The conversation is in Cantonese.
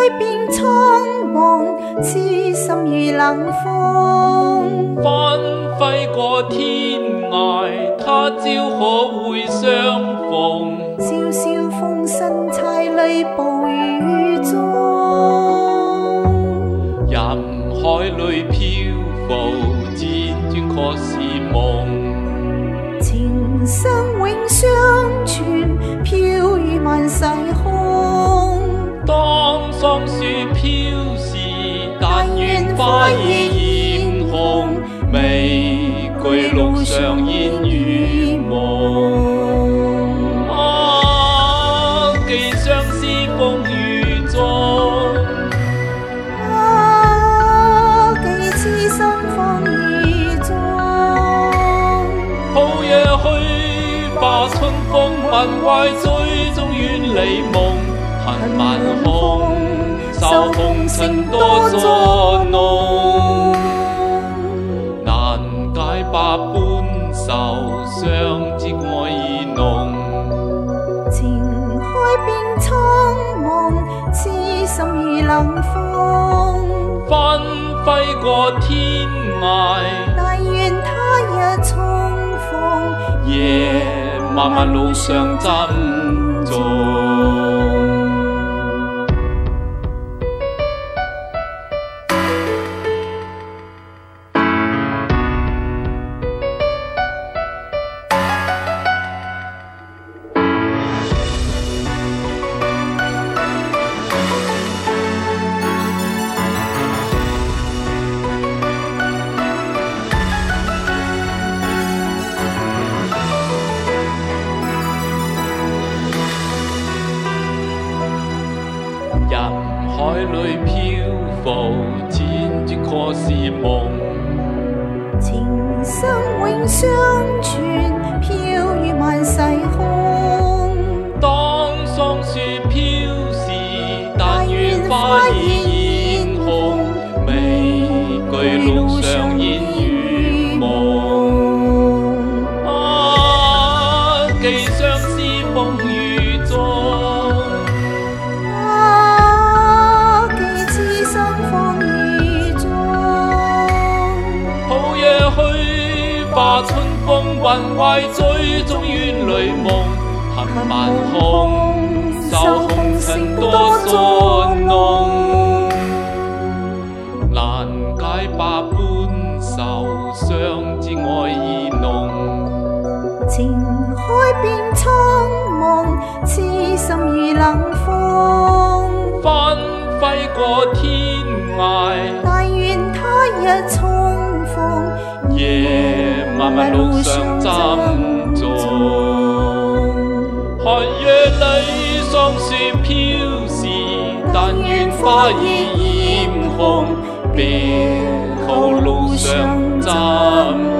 變蒼茫，痴心如冷風。 翻揮過天涯，他朝可會相逢？ 蕭蕭風聲淬淚暴雨中， 人海裏漂浮，輾轉確是夢。 情深永相傳，飄於萬世空。 當桑樹飄時，但願花已艷紅，玫瑰路上煙與夢。寄相思風雨中， 寄痴心風雨中。 抱夜去吧，春風問懷，最終遠離夢。恨萬空，受紅塵多作弄，難解百般愁，相知愛意濃。 情海變蒼茫，痴心如冷風。 翻揮過天涯， 但願他日重逢。 夜漫漫路上珍重。人海裏漂浮，輾轉確是夢。 情深永相傳，飄於萬世空。 當桑樹飄時，但願花已艷紅，玫瑰路上煙與夢。寄相思風雨中。去吧，春風雲懷，最終遠淚夢。恨萬空，受紅塵多作弄，難解百般愁，相知愛意濃。 情海變蒼茫，痴心如冷風。 翻揮過天涯， 但願他日重逢。 夜漫漫路上珍重，寒夜裏桑樹飄時，但願花已艷紅，別後路上珍